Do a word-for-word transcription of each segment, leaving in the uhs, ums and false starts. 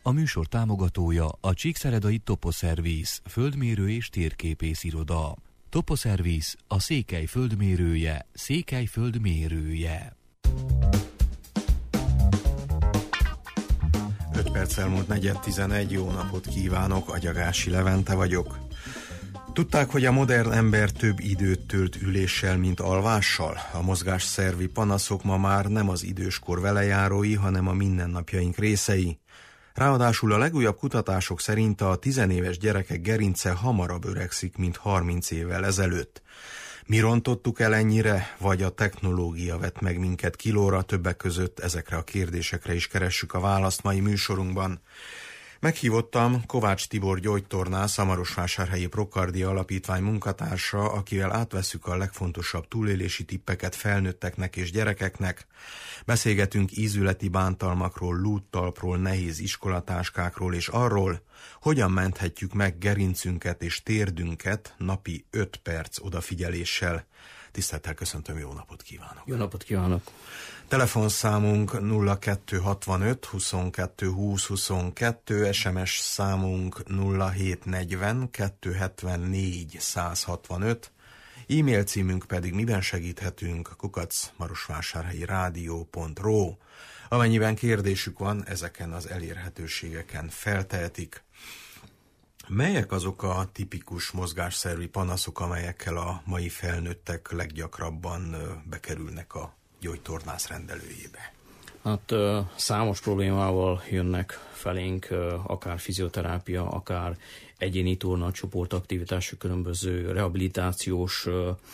A műsor támogatója a Csíkszeredai Toposzerviz, földmérő és térképész iroda. Toposzerviz, a Székely földmérője, Székely földmérője. öt perc elmúlt negyed tizenegy, jó napot kívánok, Agyagási Levente vagyok. Tudták, hogy a modern ember több időt tölt üléssel, mint alvással? A mozgásszervi panaszok ma már nem az időskor velejárói, hanem a mindennapjaink részei. Ráadásul a legújabb kutatások szerint a tizenéves gyerekek gerince hamarabb öregszik, mint harminc évvel ezelőtt. Mi rontottuk el ennyire, vagy a technológia vett meg minket kilóra? Többek között ezekre a kérdésekre is keressük a választ mai műsorunkban. Meghívottam Kovács Tibor gyógytornász, a Marosvásárhelyi Prokardia Alapítvány munkatársa, akivel átvesszük a legfontosabb túlélési tippeket felnőtteknek és gyerekeknek. Beszélgetünk ízületi bántalmakról, lúttalpról, nehéz iskolatáskákról és arról, hogyan menthetjük meg gerincünket és térdünket napi öt perc odafigyeléssel. Tisztelettel köszöntöm, jó napot kívánok! Jó napot kívánok! Telefonszámunk nulla kettő hatvanöt huszonkettő húsz huszonkettő, es em es számunk nulla hét negyven kettő hetvennégy száz hatvanöt, e-mail címünk pedig miben segíthetünk kukac marosvásárhelyi rádió pont ro. Amennyiben kérdésük van, ezeken az elérhetőségeken feltehetik. Melyek azok a tipikus mozgásszervi panaszok, amelyekkel a mai felnőttek leggyakrabban bekerülnek a gyógytornász rendelőjébe? Hát számos problémával jönnek felénk, akár fizioterápia, akár egyéni torna, csoportaktivitások, különböző rehabilitációs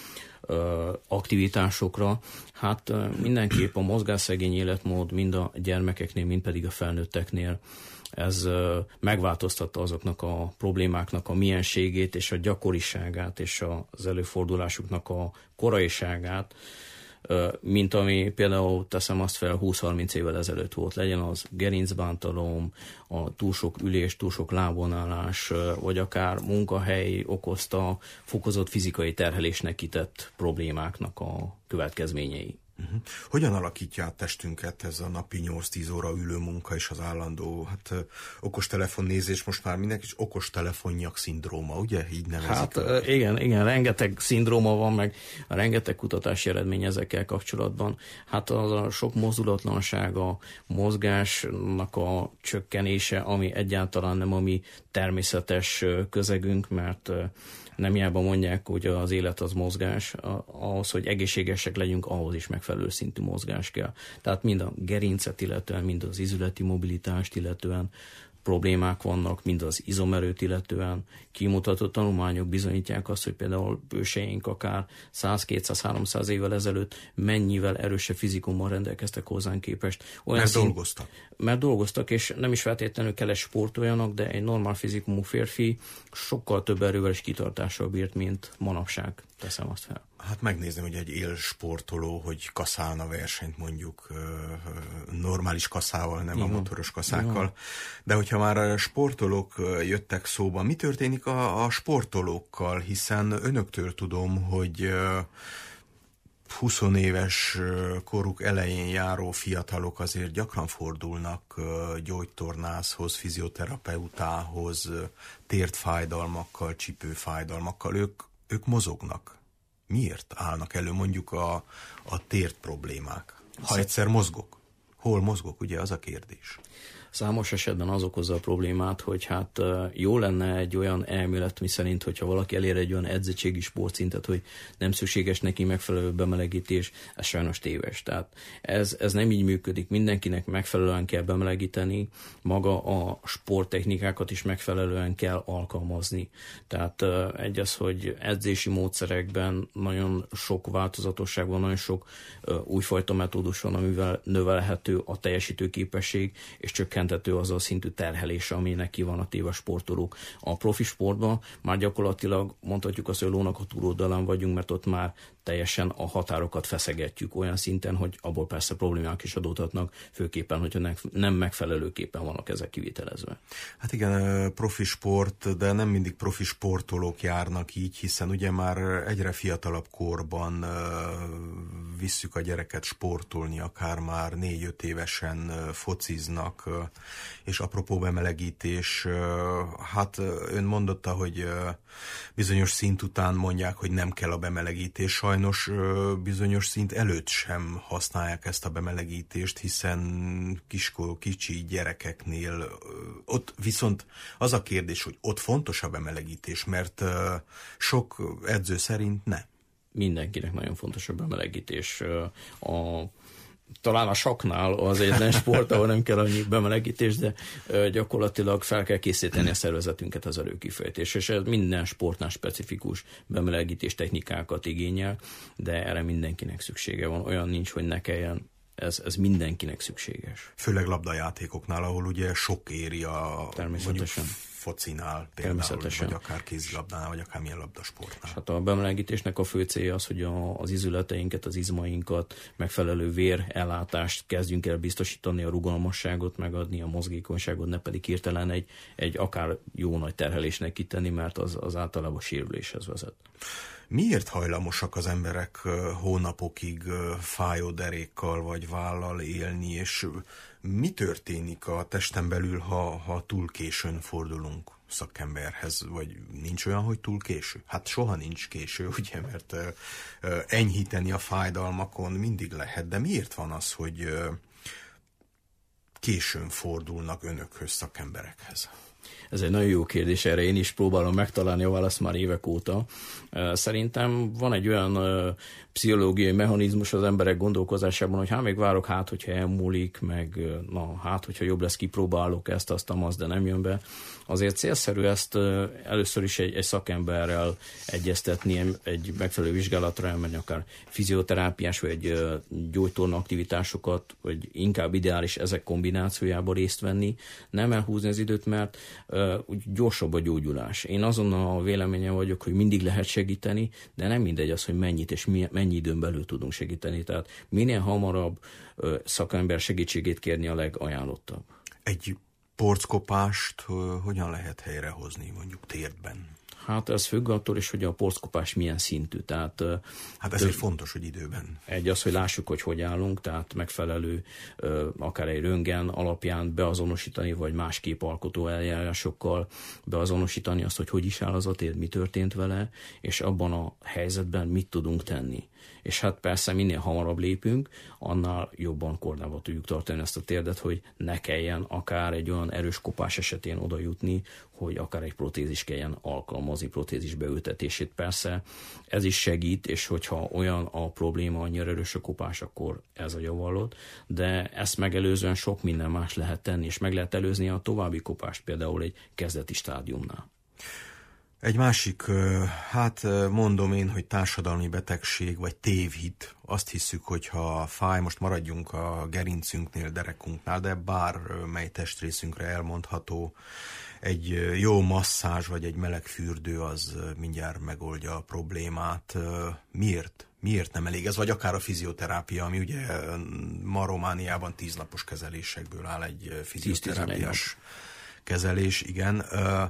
aktivitásokra. Hát mindenképp a mozgásszegény életmód mind a gyermekeknél, mind pedig a felnőtteknél ez megváltoztatta azoknak a problémáknak a mienségét és a gyakoriságát és az előfordulásuknak a koraiságát, mint ami például teszem azt fel húsz-harminc évvel ezelőtt volt. Legyen az gerincbántalom, a túl sok ülés, túl sok lábvonállás, vagy akár munkahely okozta fokozott fizikai terhelésnek kitett problémáknak a következményei. Uh-huh. Hogyan alakítja át testünket ez a napi nyolc-tíz óra ülő munka és az állandó hát, okostelefonnézés, most már mindenki is okostelefonjak szindróma, ugye? Így nevezik. Hát a... igen, igen, rengeteg szindróma van, meg rengeteg kutatási eredmény ezekkel kapcsolatban. Hát az a sok mozdulatlanság, a mozgásnak a csökkenése, ami egyáltalán nem a mi természetes közegünk, mert nem hiába mondják, hogy az élet az mozgás, ahhoz, hogy egészségesek legyünk, ahhoz is megfelelő szintű mozgás kell. Tehát mind a gerincet illetően, mind az izületi mobilitást illetően problémák vannak, mind az izomerőt illetően. Kimutatott tanulmányok bizonyítják azt, hogy például őseink akár száz-kétszáz-háromszáz évvel ezelőtt mennyivel erősebb fizikummal rendelkeztek hozzánk képest. Olyan mert szín... dolgoztak. Mert dolgoztak, és nem is feltétlenül kell sportoljanak, de egy normál fizikumú férfi sokkal több erővel és kitartással bírt, mint manapság, teszem azt fel. Hát megnézném, hogy egy élsportoló, hogy kaszálna versenyt mondjuk normális kaszával, nem Igen. a motoros kaszákkal. Igen. De hogyha már a sportolók jöttek szóba, mi történik a, a sportolókkal? Hiszen önöktől tudom, hogy húsz éves koruk elején járó fiatalok azért gyakran fordulnak gyógytornászhoz, fizioterapeutához, térdfájdalmakkal, csipőfájdalmakkal. Ők, ők mozognak. Miért állnak elő mondjuk a, a térd problémák? Ha egyszer mozgok, hol mozgok, ugye az a kérdés. Számos esetben az okozza a problémát, hogy hát jó lenne egy olyan elmélet, miszerint, hogyha valaki elér egy olyan edzettségi sportszintet, hogy nem szükséges neki megfelelő bemelegítés, ez sajnos téves. Tehát ez, ez nem így működik. Mindenkinek megfelelően kell bemelegíteni, maga a sporttechnikákat is megfelelően kell alkalmazni. Tehát egy az, hogy edzési módszerekben nagyon sok változatosság van, nagyon sok újfajta metódus van, amivel növelhető a teljesítőképesség, és csökkenthető az a szintű terhelés, ami neki van a téve sportolók. A profi sportban már gyakorlatilag mondhatjuk azt, hogy lónak a túloldalán vagyunk, mert ott már teljesen a határokat feszegetjük olyan szinten, hogy abból persze problémák is adódhatnak, főképpen, hogyha nem megfelelőképpen vannak ezek kivitelezve. Hát igen, profi sport, de nem mindig profi sportolók járnak így, hiszen ugye már egyre fiatalabb korban visszük a gyereket sportolni, akár már négy-öt évesen fociznak, és apropó bemelegítés, hát ön mondotta, hogy bizonyos szint után mondják, hogy nem kell a bemelegítés, sajnos bizonyos szint előtt sem használják ezt a bemelegítést, hiszen kiskor, kicsi gyerekeknél ott viszont az a kérdés, hogy ott fontos a bemelegítés, mert sok edző szerint ne. Mindenkinek nagyon fontos a bemelegítés. A, talán a saknál az egyetlen sport, ahol nem kell annyi bemelegítés, de gyakorlatilag fel kell készíteni a szervezetünket az előkifejtés, és ez minden sportnál specifikus bemelegítés technikákat igényel, de erre mindenkinek szüksége van. Olyan nincs, hogy ne kelljen. Ez, ez mindenkinek szükséges. Főleg labdajátékoknál, ahol ugye sok éri a természetesen focinál például, vagy akár kézilabdánál, vagy akár milyen labdasportnál. Hát a bemelegítésnek a fő célja az, hogy a, az izületeinket, az izmainkat, megfelelő vérellátást kezdjünk el biztosítani, a rugalmasságot megadni, a mozgékonyságot, ne pedig hirtelen egy, egy akár jó nagy terhelésnek kitenni, mert az, az általában sérüléshez vezet. Miért hajlamosak az emberek hónapokig fájó derékkal vagy vállal élni, és mi történik a testen belül, ha, ha túl későn fordulunk szakemberhez, vagy nincs olyan, hogy túl késő? Hát soha nincs késő, ugye, mert enyhíteni a fájdalmakon mindig lehet, de miért van az, hogy későn fordulnak önökhöz, szakemberekhez? Ez egy nagyon jó kérdés, erre én is próbálom megtalálni a választ már évek óta. Szerintem van egy olyan pszichológiai mechanizmus az emberek gondolkozásában, hogy hát még várok, hát hogyha elmúlik, meg na, hát hogyha jobb lesz, kipróbálok ezt, azt, azt, de nem jön be. Azért célszerű ezt először is egy, egy szakemberrel egyeztetni, egy megfelelő vizsgálatra elmenni, akár fizioterápiás vagy gyógytorna aktivitásokat, vagy inkább ideális ezek kombinációjában részt venni, nem elhúzni az időt, mert úgy gyorsabb a gyógyulás. Én azon a véleményen vagyok, hogy mindig lehet segíteni, de nem mindegy az, hogy mennyit és mennyi időn belül tudunk segíteni. Tehát minél hamarabb szakember segítségét kérni a legajánlottabb. Egy porckopást hogyan lehet helyrehozni, mondjuk térdben? Hát ez függ attól is, hogy a porckopás milyen szintű. Tehát, hát ezért tő, fontos, hogy időben. Egy az, hogy lássuk, hogy hogy állunk, tehát megfelelő, akár egy röntgen alapján beazonosítani, vagy más képalkotó eljárásokkal beazonosítani azt, hogy hogy is áll az a térd, mi történt vele, és abban a helyzetben mit tudunk tenni. És hát persze minél hamarabb lépünk, annál jobban kordába tudjuk tartani ezt a térdet, hogy ne kelljen akár egy olyan erős kopás esetén oda jutni, hogy akár egy protézis kelljen alkalmazni, protézis beültetését. Persze ez is segít, és hogyha olyan a probléma, annyira erős a kopás, akkor ez a javallott, de ezt megelőzően sok minden más lehet tenni, és meg lehet előzni a további kopást, például egy kezdeti stádiumnál. Egy másik, hát mondom én, hogy társadalmi betegség, vagy tévhit. Azt hiszük, hogy ha fáj, most maradjunk a gerincünknél, derekunknál, de bármely testrészünkre elmondható, egy jó masszázs, vagy egy meleg fürdő az mindjárt megoldja a problémát. Miért? Miért nem elég ez? Vagy akár a fizioterápia, ami ugye ma Romániában tíznapos kezelésekből áll, egy fizioterápiás kezelés, igen.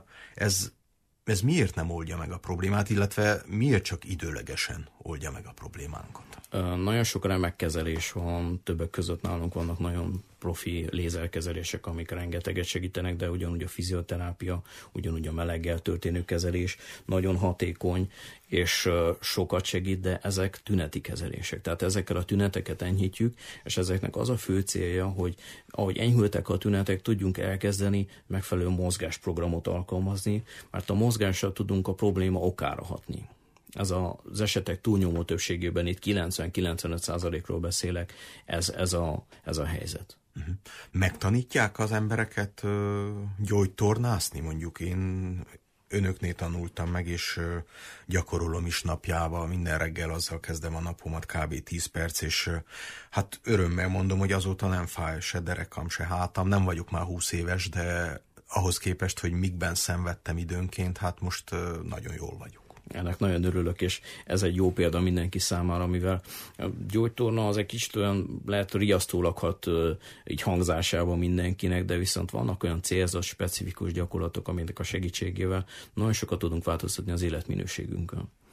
Ez Ez miért nem oldja meg a problémát, illetve miért csak időlegesen oldja meg a problémánkat? Nagyon sok remek kezelés van, többek között nálunk vannak nagyon profi lézerkezelések, amik rengeteget segítenek, de ugyanúgy a fizioterápia, ugyanúgy a meleggel történő kezelés nagyon hatékony, és sokat segít, de ezek tüneti kezelések. Tehát ezekkel a tüneteket enyhítjük, és ezeknek az a fő célja, hogy ahogy enyhültek a tünetek, tudjunk elkezdeni megfelelő mozgásprogramot alkalmazni, mert a mozgással tudunk a probléma okára hatni. Ez az esetek túlnyomó többségében, itt kilencven-kilencvenöt százalékról beszélek, ez, ez, a, ez a helyzet. Uh-huh. Megtanítják az embereket uh, gyógytornászni, mondjuk én önöknél tanultam meg, és uh, gyakorolom is napjában, minden reggel azzal kezdem a napomat, kb. tíz perc, és uh, hát örömmel mondom, hogy azóta nem fáj se derekam, se hátam, nem vagyok már húsz éves, de ahhoz képest, hogy mikben szenvedtem időnként, hát most uh, nagyon jól vagyok. Ennek nagyon örülök, és ez egy jó példa mindenki számára, mivel a gyógytorna az egy kicsit olyan, lehet riasztólag hat így hangzásában mindenkinek, de viszont vannak olyan célzott, specifikus gyakorlatok, aminek a segítségével nagyon sokat tudunk változtatni az életminőségünkön.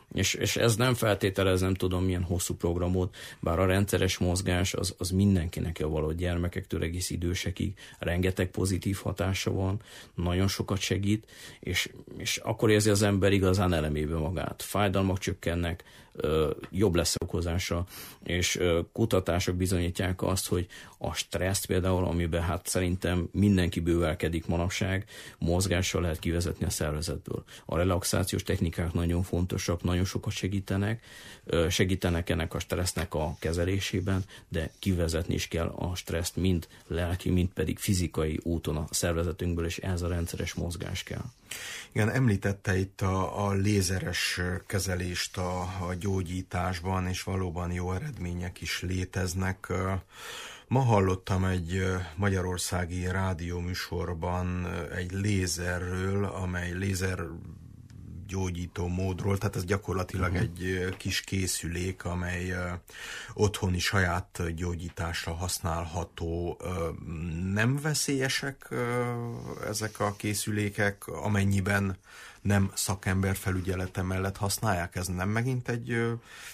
És, és ez nem feltételez, nem tudom milyen hosszú programot, bár a rendszeres mozgás az, az mindenkinek javaló, gyermekektől egész idősekig, rengeteg pozitív hatása van, nagyon sokat segít, és, és akkor érzi az ember igazán elemébe magát. Fájdalmak csökkennek, jobb lesz a okozása, és kutatások bizonyítják azt, hogy a stresszt például, amiben hát szerintem mindenki bővelkedik manapság, mozgással lehet kivezetni a szervezetből. A relaxációs technikák nagyon fontosak, nagyon sokat segítenek, segítenek ennek a stressznek a kezelésében, de kivezetni is kell a stresszt mind lelki, mind pedig fizikai úton a szervezetünkből, és ez a rendszeres mozgás kell. Igen, említette itt a, a lézeres kezelést a, a gyógyításban, és valóban jó eredmények is léteznek. Ma hallottam egy magyarországi rádióműsorban egy lézerről, amely lézer gyógyító módról, tehát ez gyakorlatilag uh-huh. egy kis készülék, amely uh, otthoni saját gyógyításra használható. Uh, nem veszélyesek uh, ezek a készülékek, amennyiben nem szakember felügyelete mellett használják? Ez nem megint egy, uh,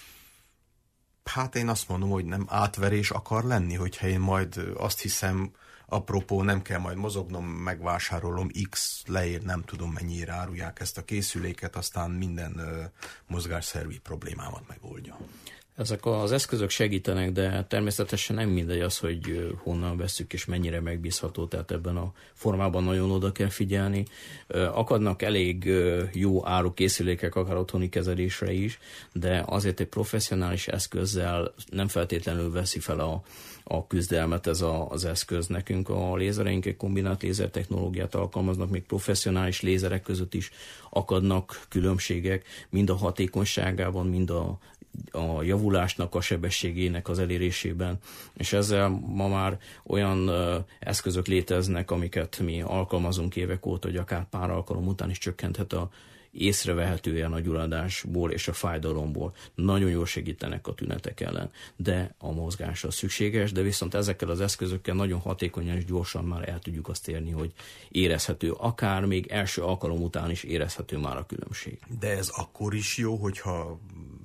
hát én azt mondom, hogy nem átverés akar lenni, hogyha én majd azt hiszem, apropó, nem kell majd mozognom, megvásárolom X, leír, nem tudom mennyire árulják ezt a készüléket, aztán minden uh, mozgásszervi problémámat megoldja. Ezek az eszközök segítenek, de természetesen nem mindegy az, hogy honnan vesszük és mennyire megbízható, tehát ebben a formában nagyon oda kell figyelni. Akadnak elég jó áru készülékek, akár otthoni kezelésre is, de azért egy professzionális eszközzel nem feltétlenül veszi fel a, a küzdelmet ez a, az eszköz. Nekünk a lézereink egy kombinált lézer technológiát alkalmaznak, még professzionális lézerek között is akadnak különbségek, mind a hatékonyságában, mind a a javulásnak a sebességének az elérésében, és ezzel ma már olyan uh, eszközök léteznek, amiket mi alkalmazunk évek óta, hogy akár pár alkalom után is csökkenthet a észrevehetően a gyulladásból és a fájdalomból. Nagyon jól segítenek a tünetek ellen, de a mozgás az szükséges, de viszont ezekkel az eszközökkel nagyon hatékonyan és gyorsan már el tudjuk azt érni, hogy érezhető, akár még első alkalom után is érezhető már a különbség. De ez akkor is jó, hogyha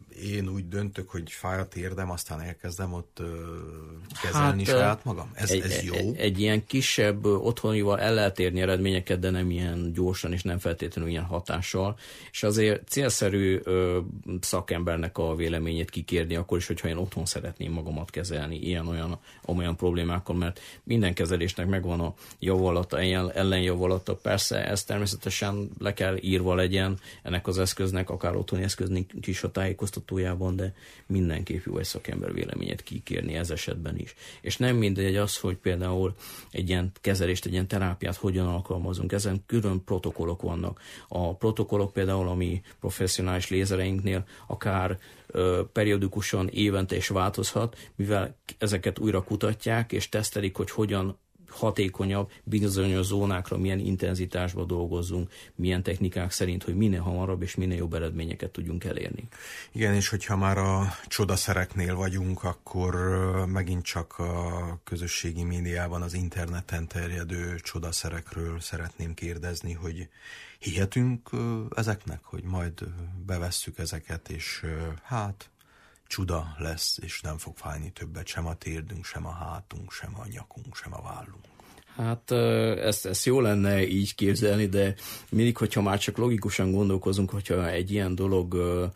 én úgy döntök, hogy fáj a térdem, aztán elkezdem ott ö, kezelni hát, saját magam? Ez, egy, ez jó? Egy, egy ilyen kisebb otthonival el lehet érni eredményeket, de nem ilyen gyorsan és nem feltétlenül ilyen hatással. És azért célszerű ö, szakembernek a véleményét kikérni, akkor is, hogyha én otthon szeretném magamat kezelni ilyen-olyan olyan problémákkal, mert minden kezelésnek megvan a javallata, ellenjavallata. Persze ez természetesen le kell írva legyen ennek az eszköznek, akár otthoni eszköznek is a tájékoztatójában, de mindenképp jó egy szakember véleményét kikérni ez esetben is. És nem mindegy az, hogy például egy ilyen kezelést, egy ilyen terápiát hogyan alkalmazunk. Ezen külön protokollok vannak. A protokollok például, ami professzionális lézereinknél akár ö, periódikusan évente is változhat, mivel ezeket újra kutatják és tesztelik, hogy hogyan hatékonyabb bizonyos zónákra, milyen intenzitásban dolgozzunk, milyen technikák szerint, hogy minél hamarabb és minél jobb eredményeket tudjunk elérni. Igen, és hogyha már a csodaszereknél vagyunk, akkor megint csak a közösségi médiában, az interneten terjedő csodaszerekről szeretném kérdezni, hogy hihetünk ezeknek, hogy majd bevesszük ezeket, és hát csuda lesz, és nem fog fájni többet sem a térdünk, sem a hátunk, sem a nyakunk, sem a vállunk. Hát ezt, ezt jó lenne így képzelni, de mindig, hogyha már csak logikusan gondolkozunk, hogyha egy ilyen dolog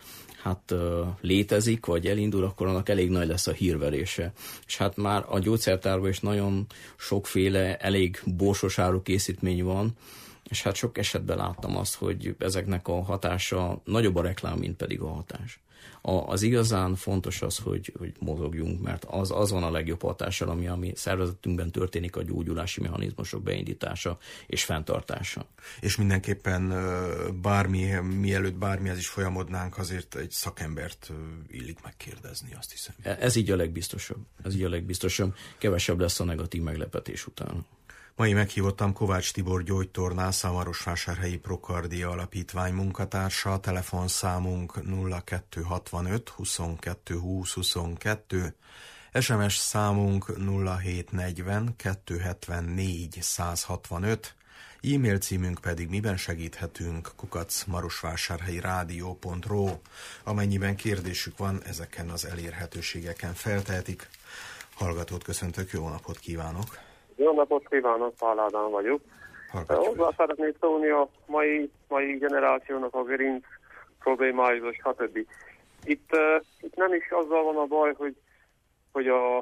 hát létezik, vagy elindul, akkor annak elég nagy lesz a hírverése. És hát már a gyógyszertárban is nagyon sokféle, elég borsos árukészítmény van, és hát sok esetben láttam azt, hogy ezeknek a hatása nagyobb a reklám, mint pedig a hatás. A, az igazán fontos az, hogy, hogy mozogjunk, mert az, az van a legjobb hatással, ami a mi szervezetünkben történik, a gyógyulási mechanizmusok beindítása és fenntartása. És mindenképpen bármi, mielőtt bármihez is folyamodnánk, azért egy szakembert illik megkérdezni, azt hiszem. Ez így a legbiztosabb. Ez így a legbiztosabb. Kevesebb lesz a negatív meglepetés után. Mai meghívottam Kovács Tibor gyógytornász, a Marosvásárhelyi Prokardia Alapítvány munkatársa, telefonszámunk nulla kettő hatvanöt huszonkettő húsz huszonkettő, es em es számunk nulla hét negyven kettőszázhetvennégy százhatvanöt, E-mail címünk pedig miben segíthetünk kukac marosvásárhelyi rádió pont ru. Amennyiben kérdésük van, ezeken az elérhetőségeken feltehetik. Hallgatót köszöntök, jó napot kívánok! Jó napot kívánok, Pál Ádám vagyok. Hozzá szeretnék szólni a mai, mai generációnak a gerinc problémáihoz, stb. Itt, uh, itt nem is azzal van a baj, hogy, hogy a,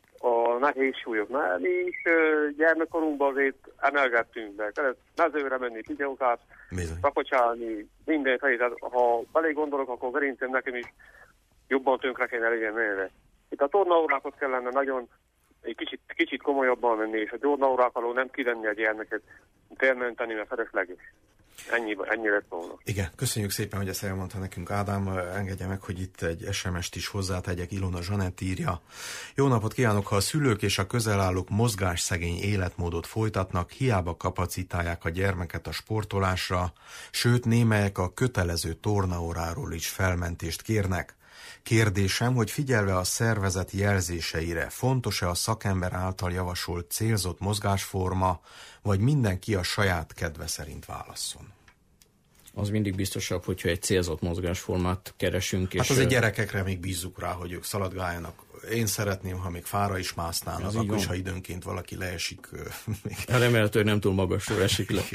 a nehéz súlyok. Mert mi is uh, gyermekkorunkban azért emelgettünk be. Kellett mezőre menni, figyelokát, rakocsálni, minden felé. Ha belé gondolok, akkor gerincem nekem is jobban tönkre kéne legyen menve. Itt a tornaórákat kellene nagyon egy kicsit, kicsit komolyabban menni, és a tornaórák alól nem kivenni a gyermeket, felmenteni, mert felesleges. Ennyi, ennyi lett volna. Igen, köszönjük szépen, hogy ezt elmondta nekünk, Ádám. Engedje meg, hogy itt egy es em est is hozzátegyek. Ilona Zsanett írja. Jó napot kívánok! Ha a szülők és a közelállók mozgásszegény életmódot folytatnak, hiába kapacitálják a gyermeket a sportolásra, sőt némelyek a kötelező tornaóráról is felmentést kérnek. Kérdésem, hogy figyelve a szervezet jelzéseire, fontos-e a szakember által javasolt célzott mozgásforma, vagy mindenki a saját kedve szerint válasszon? Az mindig biztosabb, hogyha egy célzott mozgásformát keresünk. Hát és azért gyerekekre még bízzuk rá, hogy ők szaladgáljanak. Én szeretném, ha még fára is másznának, akkor is, ha időnként valaki leesik. Remélhetőleg nem túl magasról esik le.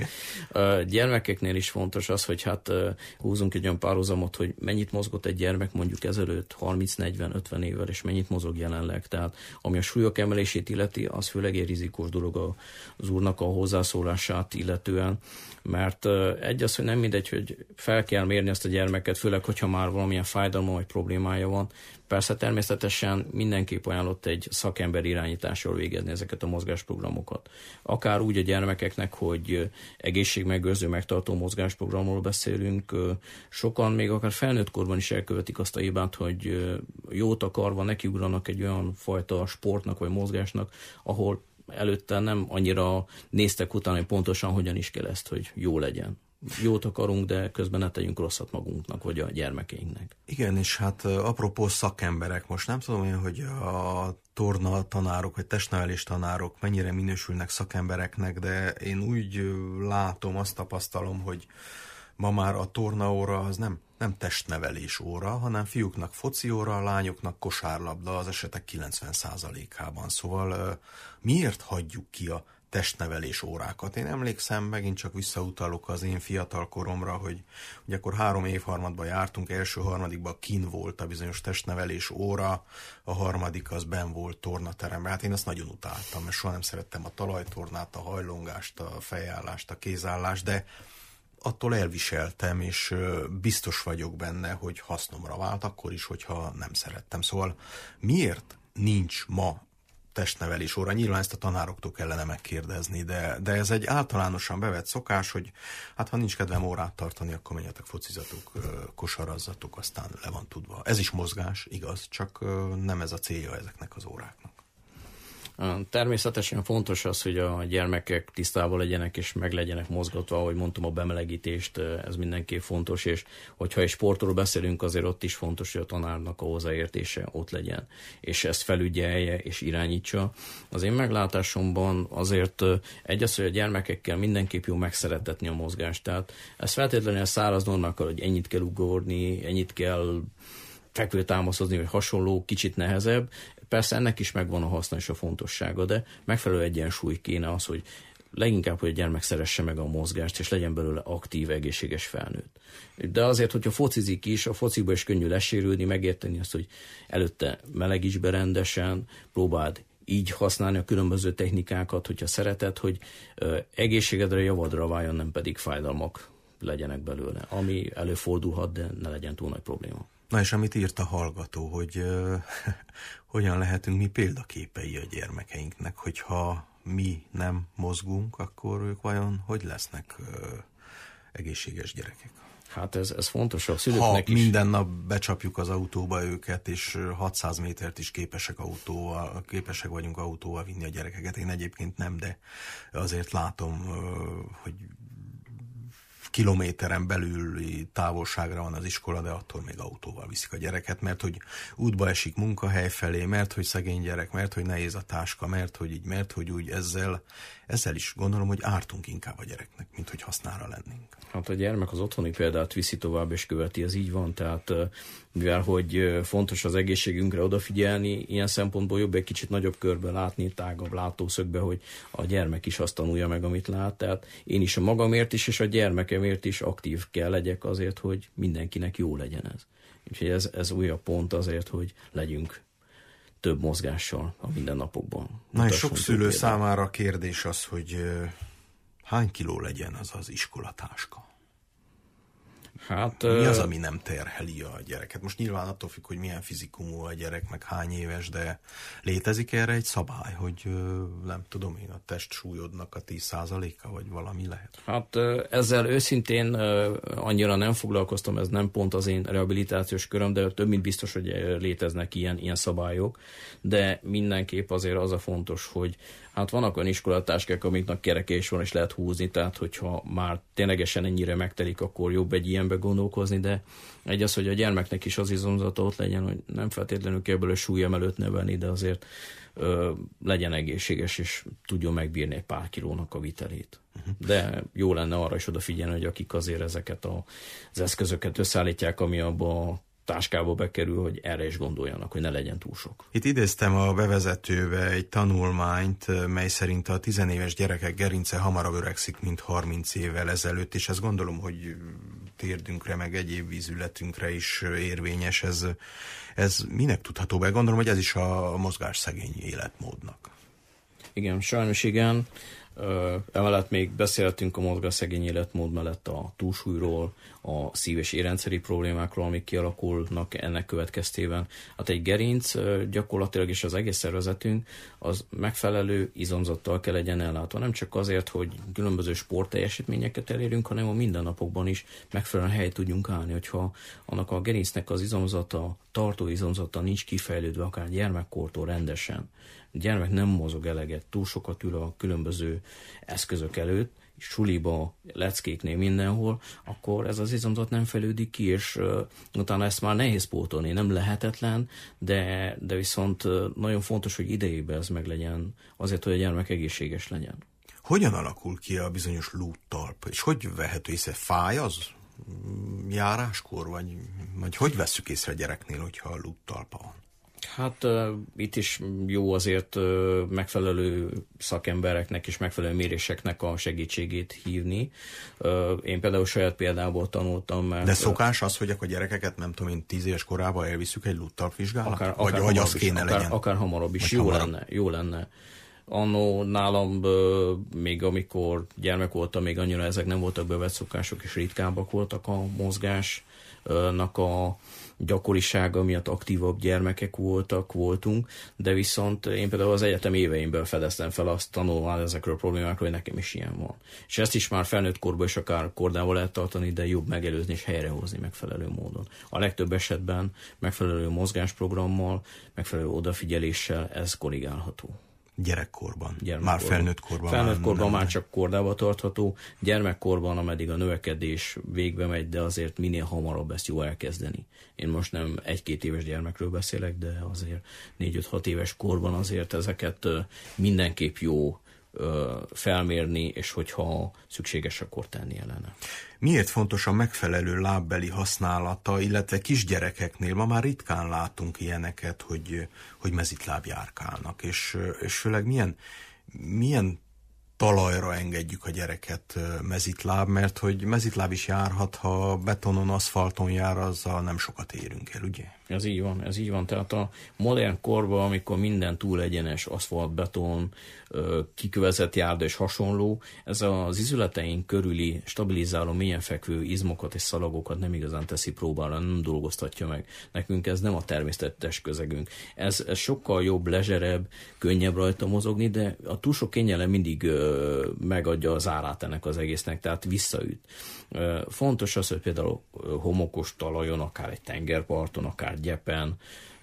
A gyermekeknél is fontos az, hogy hát húzunk egy olyan párhuzamot, hogy mennyit mozgott egy gyermek mondjuk ezelőtt harminc, negyven, ötven évvel, és mennyit mozog jelenleg. Tehát ami a súlyok emelését illeti, az főleg egy rizikós dolog az úrnak a hozzászólását illetően, mert egy az, hogy nem mindegy, hogy fel kell mérni ezt a gyermeket, főleg, hogyha már valamilyen fájdalma vagy problémája van. Persze természetesen mindenképp ajánlott egy szakember irányítással végezni ezeket a mozgásprogramokat. Akár úgy a gyermekeknek, hogy egészségmegőrző, megtartó mozgásprogramról beszélünk. Sokan még akár felnőtt korban is elkövetik azt a hibát, hogy jót akarva nekiugranak egy olyan fajta sportnak vagy mozgásnak, ahol előtte nem annyira néztek utána, hogy pontosan hogyan is kell ezt, hogy jó legyen. Jót akarunk, de közben ne tegyünk rosszat magunknak, vagy a gyermekeinknek. Igen, és hát apropó szakemberek, most nem tudom én, hogy a torna tanárok, vagy testnevelés tanárok mennyire minősülnek szakembereknek, de én úgy látom, azt tapasztalom, hogy ma már a tornaóra az nem, nem testnevelés óra, hanem fiúknak foci óra, lányoknak kosárlabda az esetek kilencven százalékában. Szóval miért hagyjuk ki a testnevelés órákat? Én emlékszem, megint csak visszautalok az én fiatal koromra, hogy, hogy akkor három évharmadban jártunk, első harmadikban kin volt a bizonyos testnevelés óra, a harmadik az benn volt tornateremben. Hát én ezt nagyon utáltam, mert soha nem szerettem a talajtornát, a hajlongást, a fejállást, a kézállást, de attól elviseltem, és biztos vagyok benne, hogy hasznomra vált, akkor is, hogyha nem szerettem. Szóval miért nincs ma testnevelés óra? Nyilván ezt a tanároktól kellene megkérdezni, de, de ez egy általánosan bevett szokás, hogy hát ha nincs kedvem órát tartani, akkor menjetek focizatok, kosarazzatok, aztán le van tudva. Ez is mozgás, igaz, csak nem ez a célja ezeknek az óráknak. Természetesen fontos az, hogy a gyermekek tisztában legyenek és meg legyenek mozgatva, ahogy mondtam, a bemelegítést, ez mindenképp fontos, és hogyha egy sportról beszélünk, azért ott is fontos, hogy a tanárnak a hozzáértése ott legyen, és ezt felügyelje és irányítsa. Az én meglátásomban azért egy az, hogy a gyermekekkel mindenképp jó megszeretetni a mozgást, tehát ez feltétlenül a száraz normákkal, hogy ennyit kell ugorni, ennyit kell fekvőtámaszozni, vagy hasonló, kicsit nehezebb. Persze ennek is megvan a haszna és a fontossága, de megfelelő egyensúly kéne az, hogy leginkább, hogy a gyermek szeresse meg a mozgást, és legyen belőle aktív, egészséges felnőtt. De azért, hogyha focizik is, a focikba is könnyű lesérülni, megérteni azt, hogy előtte melegíts be rendesen, próbáld így használni a különböző technikákat, hogyha szereted, hogy ö, egészségedre, javadra váljon, nem pedig fájdalmak legyenek belőle, ami előfordulhat, de ne legyen túl nagy probléma. Na és amit írt a hallgató, hogy uh, hogyan lehetünk mi példaképei a gyermekeinknek, hogyha mi nem mozgunk, akkor ők vajon hogy lesznek uh, egészséges gyerekek? Hát ez, ez fontos a szülőknek ha is. minden nap becsapjuk az autóba őket, és hatszáz métert is képesek, autóval, képesek vagyunk autóval vinni a gyerekeket. Én egyébként nem, de azért látom, uh, hogy kilométeren belüli távolságra van az iskola, de attól még autóval viszik a gyereket, mert hogy útba esik munkahely felé, mert hogy szegény gyerek, mert hogy nehéz a táska, mert hogy így, mert hogy úgy, ezzel, ezzel is gondolom, hogy ártunk inkább a gyereknek, mint hogy hasznára lennénk. Hát a gyermek az otthoni példát viszi tovább és követi, ez így van, tehát mivel hogy fontos az egészségünkre odafigyelni, ilyen szempontból jobb egy kicsit nagyobb körben látni, tágabb látószögbe, hogy a gyermek is azt tanulja meg, amit lát, tehát én is a magamért is, és a gyermekemért is aktív kell legyek azért, hogy mindenkinek jó legyen ez. Úgyhogy ez, ez újabb pont azért, hogy legyünk több mozgással a mindennapokban. Na és sok szülő számára a kérdés az, hogy hány kiló legyen az az iskolatáska? Hát, Mi az, ami nem terheli a gyereket? Most nyilván attól függ, hogy milyen fizikumú a gyerek, meg hány éves, de létezik erre egy szabály, hogy nem tudom én, a testsúlyodnak a tíz százaléka, vagy valami lehet? Hát ezzel őszintén annyira nem foglalkoztam, ez nem pont az én rehabilitációs köröm, de több mint biztos, hogy léteznek ilyen, ilyen szabályok, de mindenképp azért az a fontos, hogy hát vannak olyan iskolatáskák, amiknek kerekés van, és lehet húzni, tehát hogyha már ténylegesen ennyire megtelik, akkor jobb egy ilyenbe gondolkozni, de egy az, hogy a gyermeknek is az izomzata ott legyen, hogy nem feltétlenül kell belőle súlyemelőt nevelni, de azért ö, legyen egészséges, és tudjon megbírni egy pár kilónak a vitelét. Uh-huh. De jó lenne arra is odafigyelni, hogy akik azért ezeket a, az eszközöket összeállítják, ami abba a táskába bekerül, hogy erre is gondoljanak, hogy ne legyen túl sok. Itt idéztem a bevezetőbe egy tanulmányt, mely szerint a tizenéves gyerekek gerince hamarabb öregszik, mint harminc évvel ezelőtt, és ezt gondolom, hogy térdünkre, meg egyéb vízületünkre is érvényes. Ez, ez minek tudható be? Gondolom, hogy ez is a mozgásszegény életmódnak. Igen, sajnos igen. Emellett még beszéltünk a mozgásszegény életmód mellett a túlsúlyról, a szív- és érrendszeri problémákról, amik kialakulnak ennek következtében. Hát egy gerinc gyakorlatilag is az egész szervezetünk az megfelelő izomzattal kell legyen ellátva. Nem csak azért, hogy különböző sportteljesítményeket elérünk, hanem a mindennapokban is megfelelően helyt tudjunk állni, hogyha annak a gerincnek az izomzata, tartó izomzata nincs kifejlődve, akár gyermekkortól rendesen, a gyermek nem mozog eleget, túl sokat ül a különböző eszközök előtt, suliba, leckéknél mindenhol, akkor ez az izomzat nem fejlődik ki, és uh, utána ezt már nehéz pótolni, nem lehetetlen, de, de viszont uh, nagyon fontos, hogy idejében ez meg legyen, azért, hogy a gyermek egészséges legyen. Hogyan alakul ki a bizonyos lúttalp, és hogy vehető észre? Fáj az járáskor, vagy, vagy hogy vesszük észre a gyereknél, hogyha a lúttalpa van? Hát uh, itt is jó azért uh, megfelelő szakembereknek és megfelelő méréseknek a segítségét hívni. Uh, én például saját példából tanultam. Mert, de szokás az, hogy akkor gyerekeket, nem tudom én, tíz éves korában elviszük egy lúttalpvizsgálatra? Akár, vagy akár vagy az kéne akár, legyen? Akár hamarabb is. Vagy Jó hamarabb. lenne, jó lenne. Annó nálam, uh, még amikor gyermek voltam, még annyira ezek nem voltak bevett szokások, és ritkábbak voltak a mozgásnak a gyakorisága miatt aktívabb gyermekek voltak, voltunk, de viszont én például az egyetem éveimben fedeztem fel azt tanulván ezekről a problémákról, hogy nekem is ilyen van. És ezt is már felnőtt korban is akár kordával lehet tartani, de jobb megelőzni és helyrehozni megfelelő módon. A legtöbb esetben megfelelő mozgásprogrammal, megfelelő odafigyeléssel ez korrigálható. Gyerekkorban. Gyerekkorban. Már felnőtt korban. Felnőtt már korban nem, már csak kordával tartható, gyermekkorban, ameddig a növekedés végbe megy, de azért minél hamarabb ezt jó elkezdeni. Én most nem egy-két éves gyermekről beszélek, de azért négy-öt-hat éves korban azért ezeket mindenképp jó felmérni, és hogyha szükséges, akkor tenni ellene. Miért fontos a megfelelő lábbeli használata, illetve kisgyerekeknél? Ma már ritkán látunk ilyeneket, hogy, hogy mezitláb járkálnak, és, és főleg milyen, milyen talajra engedjük a gyereket mezitláb, mert hogy mezitláb is járhat, ha betonon, aszfalton jár, azzal nem sokat érünk el, ugye? Ez így van, ez így van. Tehát a modern korban, amikor minden túl egyenes, aszfalt, beton, kikövezett járda és hasonló, ez az izületeink körüli stabilizáló, mélyen fekvő izmokat és szalagokat nem igazán teszi próbára, nem dolgoztatja meg. Nekünk ez nem a természetes közegünk. Ez, ez sokkal jobb, lezserebb, könnyebb rajta mozogni, de a túl sok kényelem mindig ö, megadja az árát ennek az egésznek, tehát visszaüt. Ö, fontos az, hogy például homokos talajon, akár egy tengerparton, akár akár gyepen,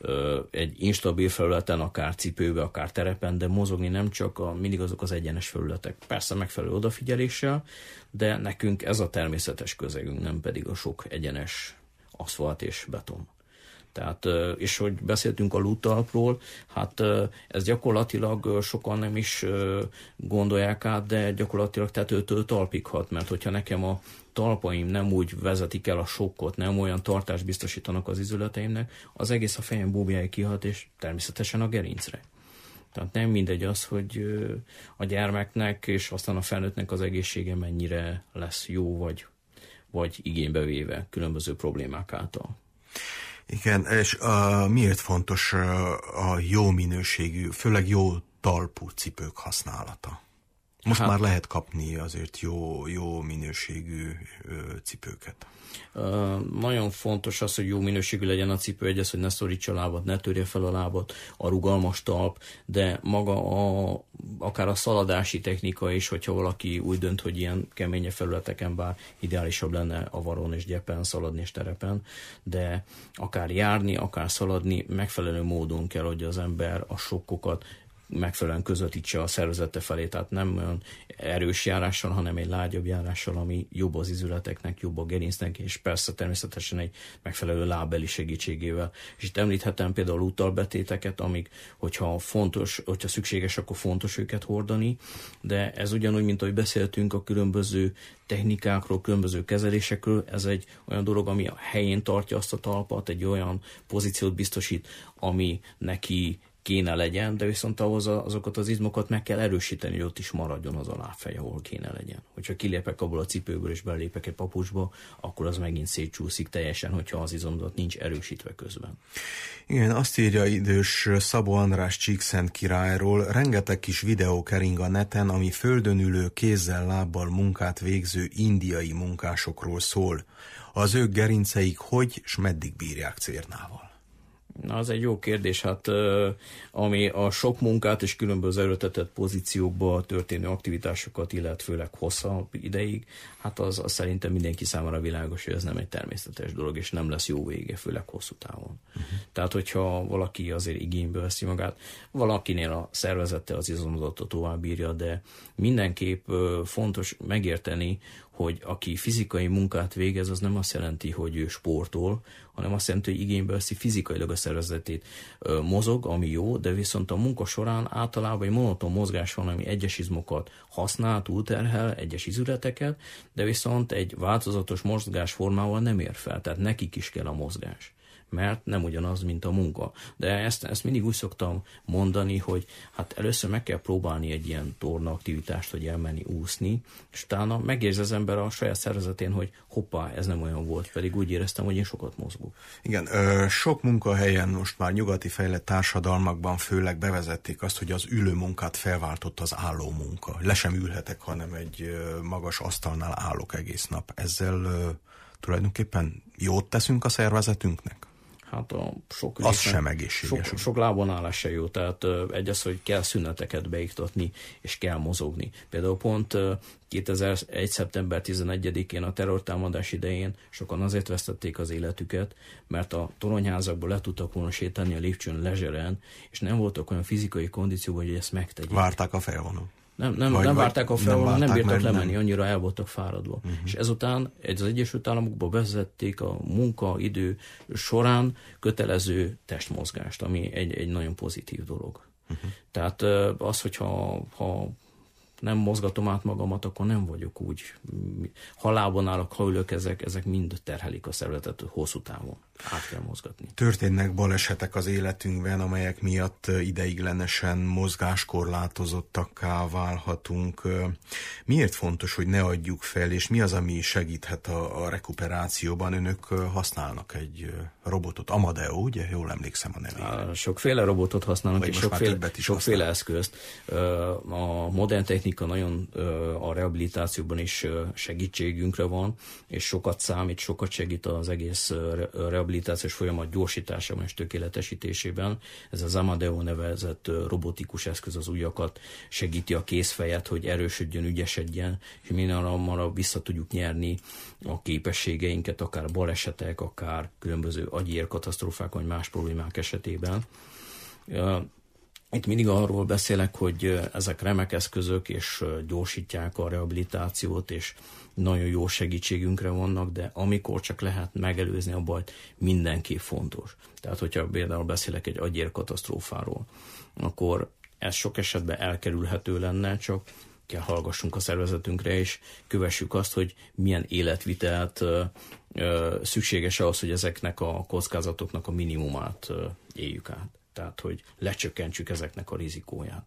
egy instabil felületen, akár cipőbe, akár terepen, de mozogni nem csak a, mindig azok az egyenes felületek. Persze megfelelő odafigyeléssel, de nekünk ez a természetes közegünk, nem pedig a sok egyenes aszfalt és beton. Tehát, és hogy beszéltünk a lúttalpról, hát ez gyakorlatilag sokan nem is gondolják át, de gyakorlatilag tetőtől talpig hat, mert hogyha nekem a talpaim nem úgy vezetik el a sokkot, nem olyan tartást biztosítanak az izületeimnek, az egész a fejem búbjáig kihat, és természetesen a gerincre. Tehát nem mindegy az, hogy a gyermeknek és aztán a felnőttnek az egészsége mennyire lesz jó, vagy, vagy igénybe véve különböző problémák által. Igen, és uh, miért fontos uh, a jó minőségű, főleg jó talpú cipők használata? Most hát, már lehet kapni azért jó, jó minőségű uh, cipőket. Uh, nagyon fontos az, hogy jó minőségű legyen a cipő, egyes, hogy ne szorítsa a lábat, ne törje fel a lábat, a rugalmas talp, de maga a, akár a szaladási technika is, hogyha valaki úgy dönt, hogy ilyen keménye felületeken, bár ideálisabb lenne a varon és gyepen szaladni és terepen, de akár járni, akár szaladni megfelelő módon kell, hogy az ember a sokkokat megfelelően közvetítse a szervezete felé, tehát nem olyan erős járással, hanem egy lágyabb járással, ami jobb az izületeknek, jobb a gerincnek, és persze természetesen egy megfelelő lábbeli segítségével. És itt említhetem például úttalbetéteket, amik, hogyha fontos, hogyha szükséges, akkor fontos őket hordani, de ez ugyanúgy, mint ahogy beszéltünk a különböző technikákról, különböző kezelésekről, ez egy olyan dolog, ami a helyén tartja azt a talpat, egy olyan pozíciót biztosít, ami neki kéne legyen, de viszont ahhoz azokat az izmokat meg kell erősíteni, hogy ott is maradjon az a lábfej, ahol kéne legyen. Hogyha kilépek abból a cipőből és belépek egy papucsba, akkor az megint szétcsúszik teljesen, hogyha az izomzat nincs erősítve közben. Igen, azt írja idős Szabó András Csíkszent királyról, rengeteg kis videó kering a neten, ami földön ülő, kézzel, lábbal munkát végző indiai munkásokról szól. Az ők gerinceik hogy és meddig bírják cérnával? Na, az egy jó kérdés, hát ami a sok munkát és különböző erőltetett pozíciókba történő aktivitásokat, illet főleg hosszabb ideig, hát az, az szerintem mindenki számára világos, hogy ez nem egy természetes dolog, és nem lesz jó vége, főleg hosszú távon. Uh-huh. Tehát, hogyha valaki azért igénybe veszi magát, valakinél a szervezete az izomzatot tovább bírja, de mindenképp fontos megérteni, hogy aki fizikai munkát végez, az nem azt jelenti, hogy ő sportol, hanem azt jelenti, hogy igénybe veszi fizikailag a szervezetét. Mozog, ami jó, de viszont a munka során általában egy monoton mozgás van, ami egyes izmokat használ, túlterhel, egyes izületeket, de viszont egy változatos mozgásformával nem ér fel, tehát nekik is kell a mozgás, mert nem ugyanaz, mint a munka. De ezt, ezt mindig úgy szoktam mondani, hogy hát először meg kell próbálni egy ilyen torna aktivitást, hogy elmenni úszni, és utána megérzi az ember a saját szervezetén, hogy hoppá, ez nem olyan volt, pedig úgy éreztem, hogy én sokat mozgok. Igen, ö, sok munkahelyen most már nyugati fejlett társadalmakban főleg bevezették azt, hogy az ülő munkát felváltott az álló munka. Le sem ülhetek, hanem egy ö, magas asztalnál állok egész nap. Ezzel ö, tulajdonképpen jót teszünk a szervezetünknek? Hát a sok az részen, sem egészséges. Sok, sok lábon állás se jó, tehát egy az, hogy kell szüneteket beiktatni, és kell mozogni. Például pont kétezer-egy. szeptember tizenegyedikén a terrortámadás idején sokan azért vesztették az életüket, mert a toronyházakból le tudtak volna sétálni a lépcsőn lezseren, és nem voltak olyan fizikai kondícióban, hogy ezt megtegyék. Várták a felvonót. Nem, nem, vagy, nem várták a felvonót, nem, nem bírtak lemenni, nem. annyira el voltak fáradva. Uh-huh. És ezután az Egyesült Államokba vezették a munkaidő során kötelező testmozgást, ami egy, egy nagyon pozitív dolog. Uh-huh. Tehát az, hogyha ha nem mozgatom át magamat, akkor nem vagyok úgy. Ha lábon állok, ha ülök, ezek, ezek mind terhelik a szervezetet hosszú távon. Át kell mozgatni. Történnek balesetek az életünkben, amelyek miatt ideiglenesen mozgáskorlátozottakká válhatunk. Miért fontos, hogy ne adjuk fel, és mi az, ami segíthet a, a rekuperációban? Önök használnak egy robotot, Amadeo, ugye? Jól emlékszem a nevére. Sokféle robotot használnak, és sokféle, sokféle eszközt. A modern technika nagyon a rehabilitációban is segítségünkre van, és sokat számít, sokat segít az egész rehabilitációs folyamat gyorsításában és tökéletesítésében. Ez az Amadeo nevezett robotikus eszköz az ujjakat segíti a kézfejet, hogy erősödjön, ügyesedjen, és minél hamarabb vissza tudjuk nyerni a képességeinket, akár balesetek, akár különböző agyérkatasztrófák vagy más problémák esetében. Itt mindig arról beszélek, hogy ezek remek eszközök, és gyorsítják a rehabilitációt, és nagyon jó segítségünkre vannak, de amikor csak lehet megelőzni a bajt, mindenképp fontos. Tehát, hogyha például beszélek egy agyérkatasztrófáról, akkor ez sok esetben elkerülhető lenne, csak kell hallgassunk a szervezetünkre, és kövessük azt, hogy milyen életvitelt ö, ö, szükséges ahhoz, hogy ezeknek a kockázatoknak a minimumát ö, éljük át. Tehát, hogy lecsökkentsük ezeknek a rizikóját.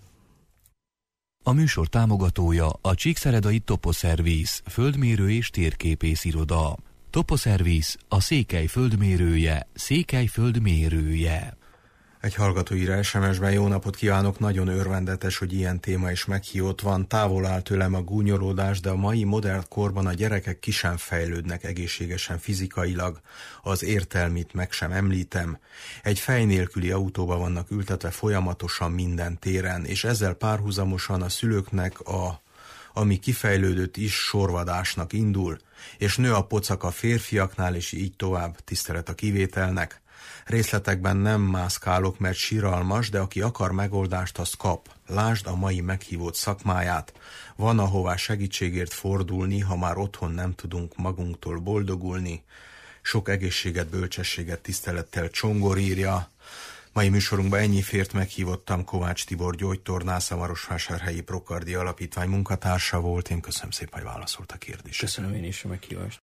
A műsor támogatója a Csíkszeredai Toposzerviz földmérő és térképész iroda. Toposzerviz a Székely földmérője, Székely földmérője. Egy hallgató ír es em es-ben: jó napot kívánok, nagyon örvendetes, hogy ilyen téma is meghívott van. Távol áll tőlem a gúnyolódás, de a mai modern korban a gyerekek ki sem fejlődnek egészségesen fizikailag, az értelmit meg sem említem. Egy fej nélküli autóba vannak ültetve folyamatosan minden téren, és ezzel párhuzamosan a szülőknek a ami kifejlődött is sorvadásnak indul, és nő a pocak a férfiaknál, és így tovább, tisztelet a kivételnek. Részletekben nem mászkálok, mert siralmas, de aki akar megoldást, az kap. Lásd a mai meghívott szakmáját. Van ahová segítségért fordulni, ha már otthon nem tudunk magunktól boldogulni. Sok egészséget, bölcsességet, tisztelettel Csongor írja. Mai műsorunkban ennyi fért, meghívottam. Kovács Tibor gyógytornász, a Marosvásárhelyi Prokardi Alapítvány munkatársa volt. Én köszönöm szépen, hogy válaszolt a kérdésre. Köszönöm én is a meghívást.